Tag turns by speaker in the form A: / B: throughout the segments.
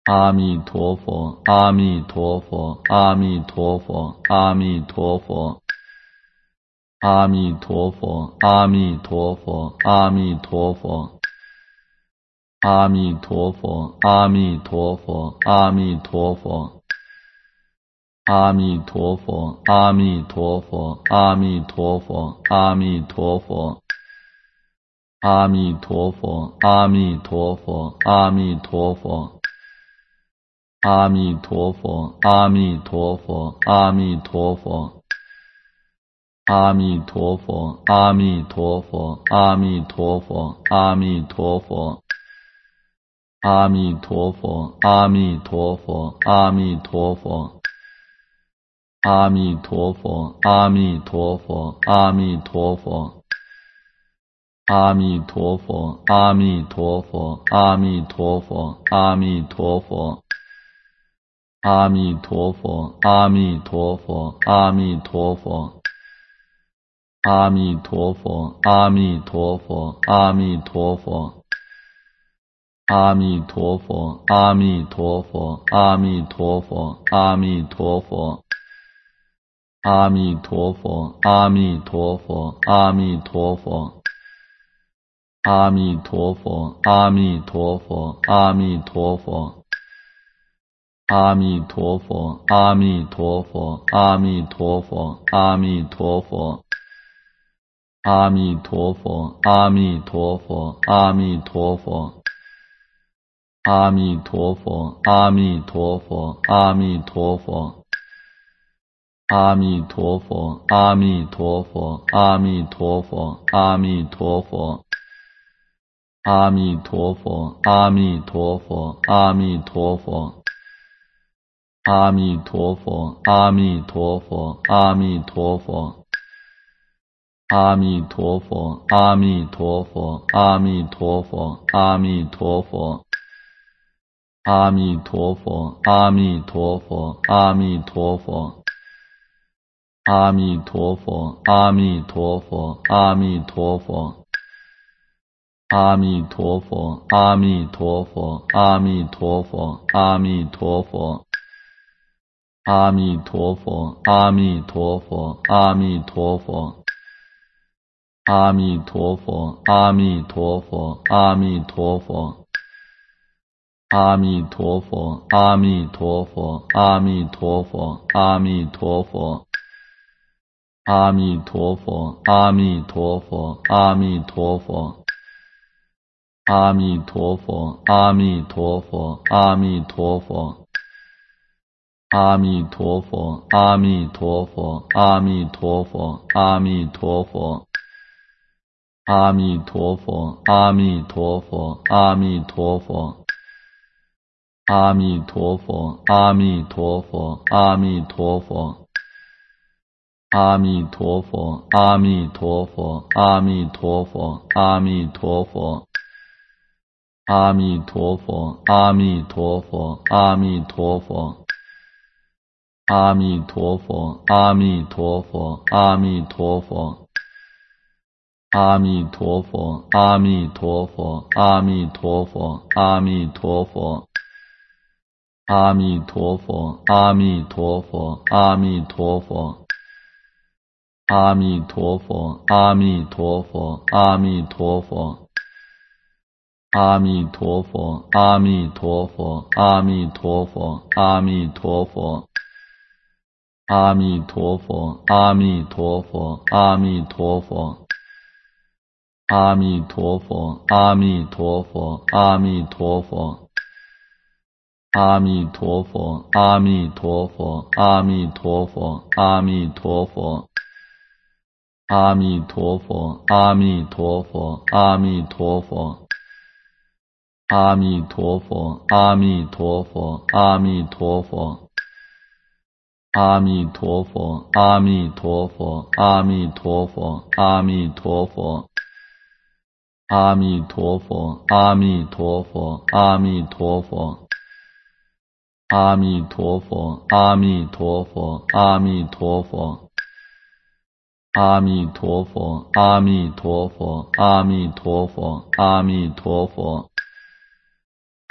A: 阿弥陀佛，阿弥陀佛，阿弥陀佛，阿弥陀佛，阿弥陀佛，阿弥陀佛，阿弥陀佛，阿弥陀佛，阿弥陀佛，阿弥陀佛，阿弥陀佛，阿弥陀佛，阿弥陀佛，阿弥陀佛，阿弥陀佛，阿弥陀佛，阿弥陀佛。阿弥陀佛，阿弥陀佛，阿弥陀佛，阿弥陀佛，阿弥陀佛，阿弥陀佛，阿弥陀佛，阿弥陀佛，阿弥陀佛，阿弥陀佛，阿弥陀佛，阿弥陀佛，阿弥陀佛，阿弥陀佛，阿弥陀佛，阿弥陀佛，阿弥陀佛。阿弥陀佛，阿弥陀佛，阿弥陀佛，阿弥陀佛，阿弥陀佛，阿弥陀佛，阿弥陀佛，阿弥陀佛，阿弥陀佛，阿弥陀佛，阿弥陀佛，阿弥陀佛，阿弥陀佛，阿弥陀佛，阿弥陀佛，阿弥陀佛。阿弥陀佛，阿弥陀佛，阿弥陀佛，阿弥陀佛，阿弥陀佛，阿弥陀佛，阿弥陀佛，阿弥陀佛，阿弥陀佛，阿弥陀佛，阿弥陀佛，阿弥陀佛，阿弥陀佛，阿弥陀佛，阿弥陀佛，阿弥陀佛，阿弥陀佛。阿弥陀佛，阿弥陀佛，阿弥陀佛，阿弥陀佛，阿弥陀佛，阿弥陀佛，阿弥陀佛，阿弥陀佛，阿弥陀佛，阿弥陀佛，阿弥陀佛，阿弥陀佛，阿弥陀佛，阿弥陀佛，阿弥陀佛，阿弥陀佛，阿弥陀佛。阿弥陀佛，阿弥陀佛，阿弥陀佛，阿弥陀佛，阿弥陀佛，阿弥陀佛，阿弥陀佛，阿弥陀佛，阿弥陀佛，阿弥陀佛，阿弥陀佛，阿弥陀佛，阿弥陀佛，阿弥陀佛，阿弥陀佛，阿弥陀佛。阿弥陀佛，阿弥陀佛，阿弥陀佛，阿弥陀佛，阿弥陀佛，阿弥陀佛，阿弥陀佛，阿弥陀佛，阿弥陀佛，阿弥陀佛，阿弥陀佛，阿弥陀佛，阿弥陀佛，阿弥陀佛，阿弥陀佛，阿弥陀佛，阿弥陀佛。阿弥陀佛，阿弥陀佛，阿弥陀佛，阿弥陀佛，阿弥陀佛，阿弥陀佛，阿弥陀佛，阿弥陀佛，阿弥陀佛，阿弥陀佛，阿弥陀佛，阿弥陀佛，阿弥陀佛，阿弥陀佛，阿弥陀佛，阿弥陀佛，阿弥陀佛。阿弥陀佛，阿弥陀佛，阿弥陀佛，阿弥陀佛，阿弥陀佛，阿弥陀佛，阿弥陀佛，阿弥陀佛，阿弥陀佛，阿弥陀佛，阿弥陀佛，阿弥陀佛，阿弥陀佛，阿弥陀佛，阿弥陀佛，阿弥陀佛。阿弥陀佛，阿弥陀佛，阿弥陀佛，阿弥陀佛，阿弥陀佛，阿弥陀佛，阿弥陀佛，阿弥陀佛，阿弥陀佛，阿弥陀佛，阿弥陀佛，阿弥陀佛，阿弥陀佛，阿弥陀佛，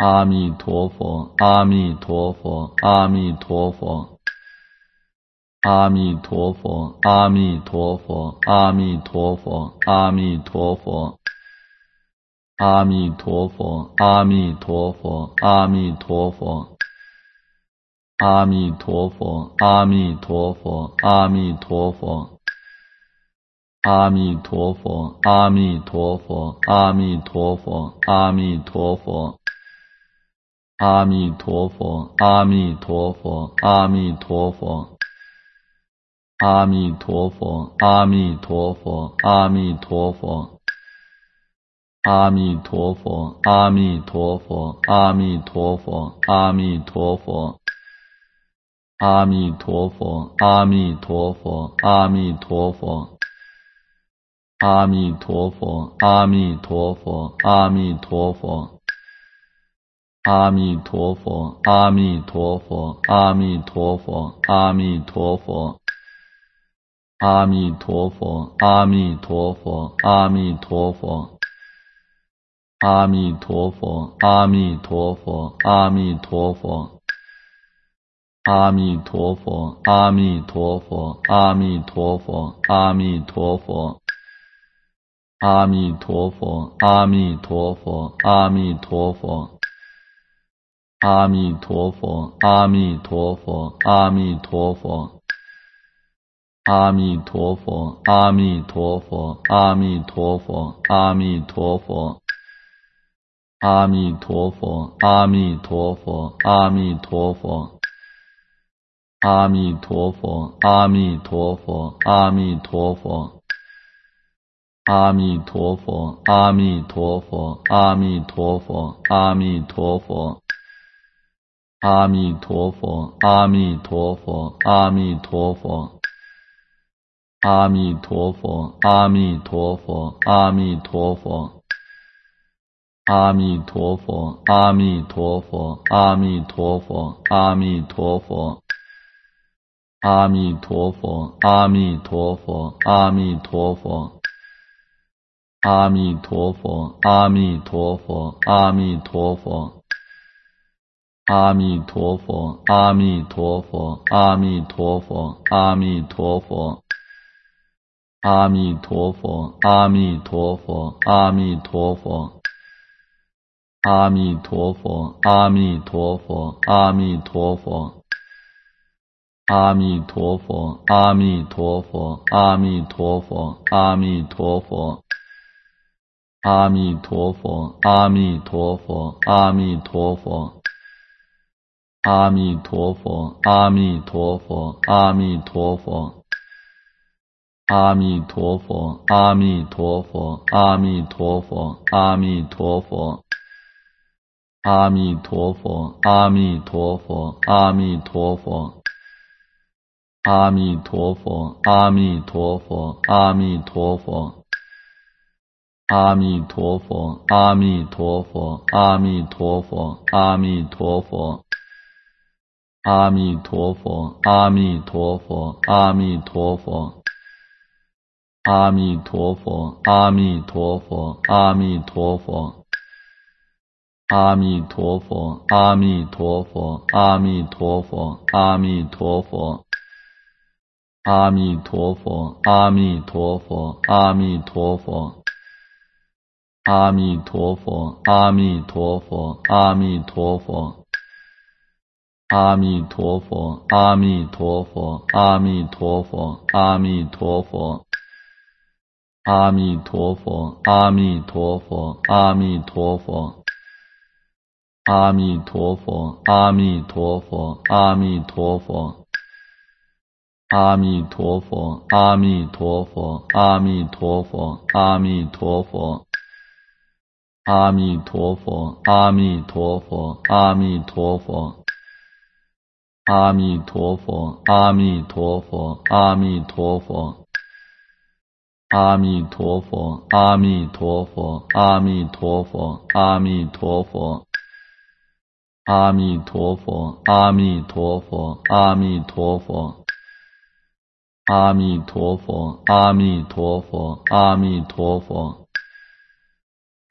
A: 阿弥陀佛，阿弥陀佛，阿弥陀佛，阿弥陀佛，阿弥陀佛，阿弥陀佛，阿弥陀佛，阿弥陀佛，阿弥陀佛，阿弥陀佛，阿弥陀佛，阿弥陀佛，阿弥陀佛，阿弥陀佛，阿弥陀佛，阿弥陀佛，阿弥陀佛。阿弥陀佛，阿弥陀佛，阿弥陀佛，阿弥陀佛，阿弥陀佛，阿弥陀佛，阿弥陀佛，阿弥陀佛，阿弥陀佛，阿弥陀佛，阿弥陀佛，阿弥陀佛，阿弥陀佛，阿弥陀佛，阿弥陀佛，阿弥陀佛。阿弥陀佛，阿弥陀佛，阿弥陀佛，阿弥陀佛，阿弥陀佛，阿弥陀佛，阿弥陀佛，阿弥陀佛，阿弥陀佛，阿弥陀佛，阿弥陀佛，阿弥陀佛，阿弥陀佛，阿弥陀佛，阿弥陀佛，阿弥陀佛，阿弥陀佛。阿弥陀佛，阿弥陀佛，阿弥陀佛，阿弥陀佛，阿弥陀佛，阿弥陀佛，阿弥陀佛，阿弥陀佛，阿弥陀佛，阿弥陀佛，阿弥陀佛，阿弥陀佛，阿弥陀佛，阿弥陀佛，阿弥陀佛，阿弥陀佛，阿弥陀佛。阿弥陀佛，阿弥陀佛，阿弥陀佛，阿弥陀佛，阿弥陀佛，阿弥陀佛，阿弥陀佛，阿弥陀佛，阿弥陀佛，阿弥陀佛，阿弥陀佛，阿弥陀佛，阿弥陀佛，阿弥陀佛，阿弥陀佛，阿弥陀佛。阿弥陀佛，阿弥陀佛，阿弥陀佛，阿弥陀佛，阿弥陀佛，阿弥陀佛，阿弥陀佛，阿弥陀佛，阿弥陀佛，阿弥陀佛，阿弥陀佛，阿弥陀佛，阿弥陀佛，阿弥陀佛，阿弥陀佛，阿弥陀佛，阿弥陀佛。阿弥陀佛，阿弥陀佛，阿弥陀佛，阿弥陀佛，阿弥陀佛，阿弥陀佛，阿弥陀佛，阿弥陀佛，阿弥陀佛，阿弥陀佛，阿弥陀佛，阿弥陀佛，阿弥陀佛，阿弥陀佛，阿弥陀佛，阿弥陀佛，阿弥陀佛。阿弥陀佛，阿弥陀佛，阿弥陀佛，阿弥陀佛，阿弥陀佛，阿弥陀佛，阿弥陀佛，阿弥陀佛，阿弥陀佛，阿弥陀佛，阿弥陀佛，阿弥陀佛，阿弥陀佛，阿弥陀佛，阿弥陀佛，阿弥陀佛。阿弥陀佛，阿弥陀佛，阿弥陀佛，阿弥陀佛，阿弥陀佛，阿弥陀佛，阿弥陀佛，阿弥陀佛，阿弥陀佛，阿弥陀佛，阿弥陀佛，阿弥陀佛，阿弥陀佛，阿弥陀佛，阿弥陀佛，阿弥陀佛，阿弥陀佛。阿弥陀佛，阿弥陀佛，阿弥陀佛，阿弥陀佛，阿弥陀佛，阿弥陀佛，阿弥陀佛，阿弥陀佛，阿弥陀佛，阿弥陀佛，阿弥陀佛，阿弥陀佛，阿弥陀佛，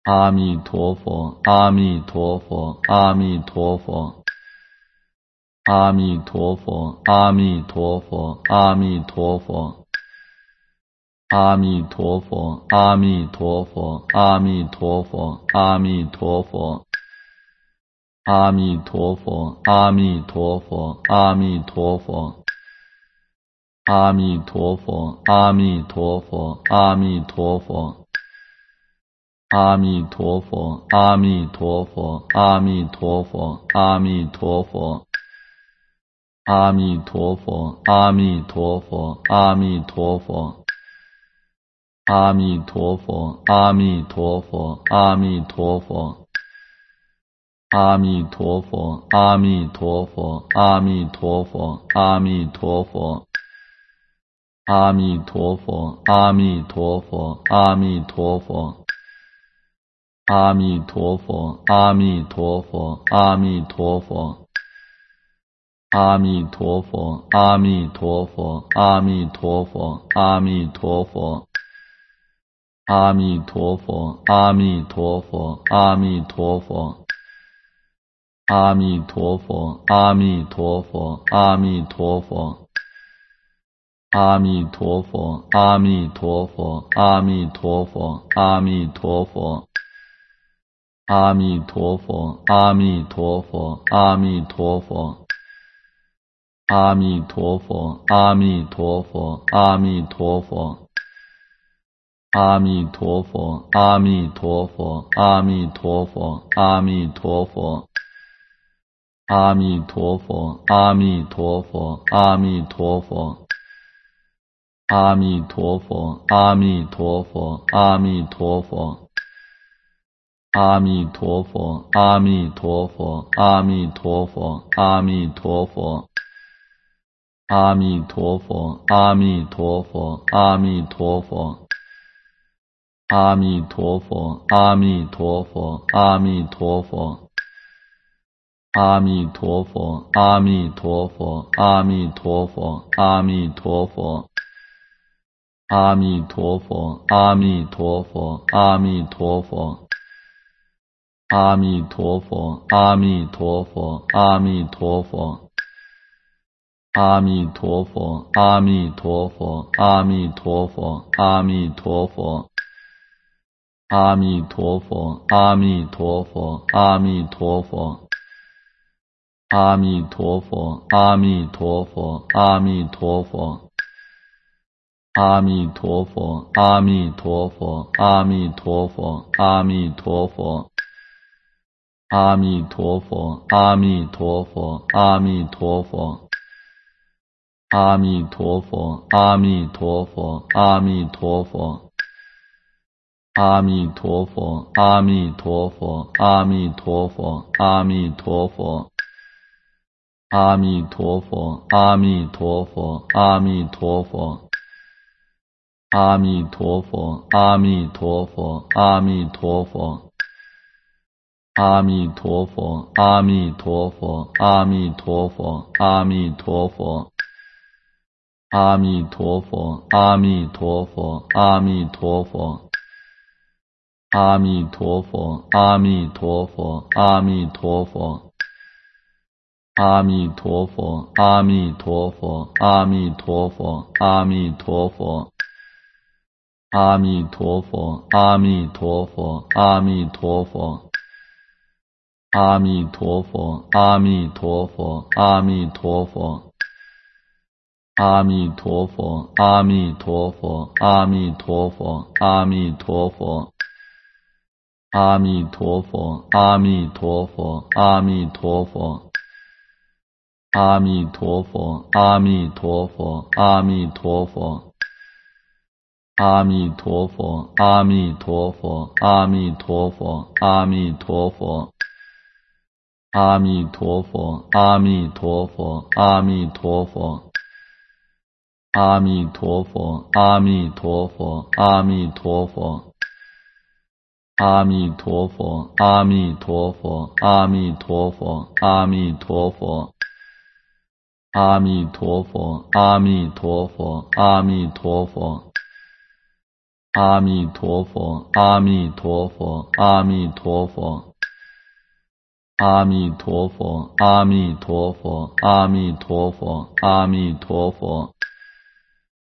A: 阿弥陀佛，阿弥陀佛，阿弥陀佛，阿弥陀佛，阿弥陀佛，阿弥陀佛，阿弥陀佛，阿弥陀佛，阿弥陀佛，阿弥陀佛，阿弥陀佛，阿弥陀佛，阿弥陀佛，阿弥陀佛，阿弥陀佛，阿弥陀佛。阿弥陀佛，阿弥陀佛，阿弥陀佛，阿弥陀佛，阿弥陀佛，阿弥陀佛，阿弥陀佛，阿弥陀佛，阿弥陀佛，阿弥陀佛，阿弥陀佛，阿弥陀佛，阿弥陀佛，阿弥陀佛，阿弥陀佛，阿弥陀佛，阿弥陀佛。阿弥陀佛，阿弥陀佛，阿弥陀佛，阿弥陀佛，阿弥陀佛，阿弥陀佛，阿弥陀佛，阿弥陀佛，阿弥陀佛，阿弥陀佛，阿弥陀佛，阿弥陀佛，阿弥陀佛，阿弥陀佛，阿弥陀佛，阿弥陀佛，阿弥陀佛。阿弥陀佛，阿弥陀佛，阿弥陀佛，阿弥陀佛，阿弥陀佛，阿弥陀佛，阿弥陀佛，阿弥陀佛，阿弥陀佛，阿弥陀佛，阿弥陀佛，阿弥陀佛，阿弥陀佛，阿弥陀佛，阿弥陀佛，阿弥陀佛。阿弥陀佛，阿弥陀佛，阿弥陀佛，阿弥陀佛，阿弥陀佛，阿弥陀佛，阿弥陀佛，阿弥陀佛，阿弥陀佛，阿弥陀佛，阿弥陀佛，阿弥陀佛，阿弥陀佛，阿弥陀佛，阿弥陀佛，阿弥陀佛，阿弥陀佛。阿弥陀佛，阿弥陀佛，阿弥陀佛，阿弥陀佛，阿弥陀佛，阿弥陀佛，阿弥陀佛，阿弥陀佛，阿弥陀佛，阿弥陀佛，阿弥陀佛，阿弥陀佛，阿弥陀佛，阿弥陀佛，阿弥陀佛，阿弥陀佛，阿弥陀佛。阿弥陀佛，阿弥陀佛，阿弥陀佛，阿弥陀佛，阿弥陀佛，阿弥陀佛，阿弥陀佛，阿弥陀佛，阿弥陀佛，阿弥陀佛，阿弥陀佛，阿弥陀佛，阿弥陀佛，阿弥陀佛，阿弥陀佛，阿弥陀佛。阿弥陀佛，阿弥陀佛，阿弥陀佛，阿弥陀佛，阿弥陀佛，阿弥陀佛，阿弥陀佛，阿弥陀佛，阿弥陀佛，阿弥陀佛，阿弥陀佛，阿弥陀佛，阿弥陀佛，阿弥陀佛，阿弥陀佛，阿弥陀佛，阿弥陀佛。阿弥陀佛，阿弥陀佛，阿弥陀佛，阿弥陀佛，阿弥陀佛，阿弥陀佛，阿弥陀佛，阿弥陀佛，阿弥陀佛，阿弥陀佛，阿弥陀佛，阿弥陀佛，阿弥陀佛，阿弥陀佛，阿弥陀佛，阿弥陀佛，阿弥陀佛。阿弥陀佛，阿弥陀佛，阿弥陀佛，阿弥陀佛，阿弥陀佛，阿弥陀佛，阿弥陀佛，阿弥陀佛，阿弥陀佛，阿弥陀佛，阿弥陀佛，阿弥陀佛，阿弥陀佛， 阿弥陀佛，阿弥陀佛，阿弥陀佛，阿弥陀佛，阿弥陀佛，阿弥陀佛，阿弥陀佛。